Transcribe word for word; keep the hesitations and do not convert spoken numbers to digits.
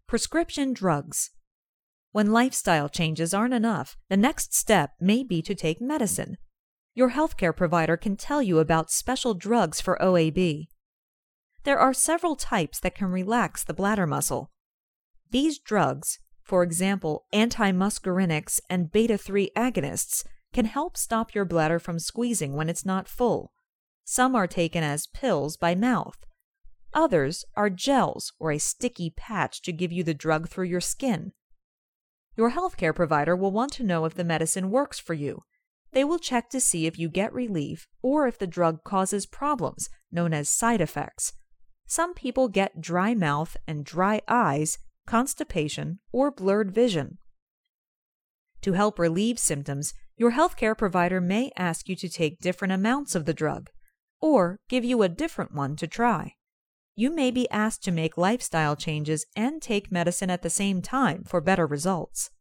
Prescription drugs. When lifestyle changes aren't enough, the next step may be to take medicine. Your healthcare provider can tell you about special drugs for O A B. There are several types that can relax the bladder muscle. These drugs, for example antimuscarinics and beta three agonists, can help stop your bladder from squeezing when it's not full. Some are taken as pills by mouth. Others are gels or a sticky patch to give you the drug through your skin. Your healthcare provider will want to know if the medicine works for you. They will check to see if you get relief or if the drug causes problems, known as side effects. Some people get dry mouth and dry eyes, constipation, or blurred vision. To help relieve symptoms, your healthcare provider may ask you to take different amounts of the drug, or give you a different one to try. You may be asked to make lifestyle changes and take medicine at the same time for better results.